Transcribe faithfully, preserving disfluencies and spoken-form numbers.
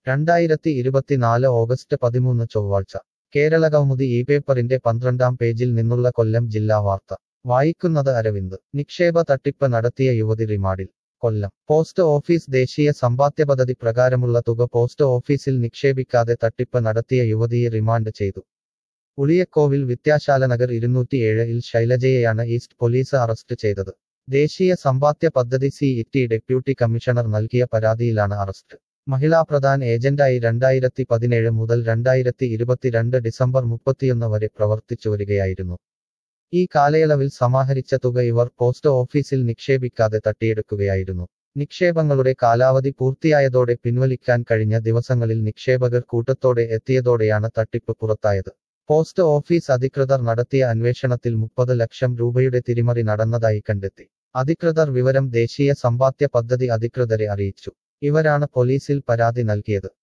രണ്ടായിരത്തി ഇരുപത്തിനാല് ഓഗസ്റ്റ് പതിമൂന്ന് ചൊവ്വാഴ്ച കേരളകൗമുദി ഈ പേപ്പറിന്റെ പന്ത്രണ്ടാം പേജിൽ നിന്നുള്ള കൊല്ലം ജില്ലാ വാർത്ത വായിക്കുന്നത് അരവിന്ദ് നിക്ഷേപ തട്ടിപ്പ് നടത്തിയ യുവതി റിമാൻഡിൽ കൊല്ലം പോസ്റ്റ് ഓഫീസ് ദേശീയ സമ്പാദ്യ പ്രകാരമുള്ള തുക പോസ്റ്റ് ഓഫീസിൽ നിക്ഷേപിക്കാതെ തട്ടിപ്പ് നടത്തിയ യുവതിയെ റിമാൻഡ് ചെയ്തു ഉളിയക്കോവിൽ വിദ്യാശാലനഗർ ഇരുന്നൂറ്റിയേഴ് ഇൽ ശൈലജയെയാണ് ഈസ്റ്റ് പോലീസ് അറസ്റ്റ് ചെയ്തത് ദേശീയ സമ്പാദ്യ പദ്ധതി C E T deputy commissioner നൽകിയ പരാതിയിലാണ് അറസ്റ്റ് മഹിളാ പ്രധാൻ ഏജന്റായി രണ്ടായിരത്തി പതിനേഴ് മുതൽ രണ്ടായിരത്തി ഇരുപത്തിരണ്ട് ഡിസംബർ മുപ്പത്തിയൊന്ന് വരെ പ്രവർത്തിച്ചു വരികയായിരുന്നു ഈ കാലയളവിൽ സമാഹരിച്ച തുക ഇവർ പോസ്റ്റ് ഓഫീസിൽ നിക്ഷേപിക്കാതെ തട്ടിയെടുക്കുകയായിരുന്നു നിക്ഷേപങ്ങളുടെ കാലാവധി പൂർത്തിയായതോടെ പിൻവലിക്കാൻ കഴിഞ്ഞ ദിവസങ്ങളിൽ നിക്ഷേപകർ കൂട്ടത്തോടെ എത്തിയതോടെയാണ് തട്ടിപ്പ് പുറത്തായത് പോസ്റ്റ് ഓഫീസ് അധികൃതർ നടത്തിയ അന്വേഷണത്തിൽ മുപ്പത് ലക്ഷം രൂപയുടെ തിരിമറി നടന്നതായി കണ്ടെത്തി അധികൃതർ വിവരം ദേശീയ സമ്പാദ്യ പദ്ധതി അധികൃതരെ അറിയിച്ചു ഇവരാണ് പോലീസിൽ പരാതി നൽകിയത്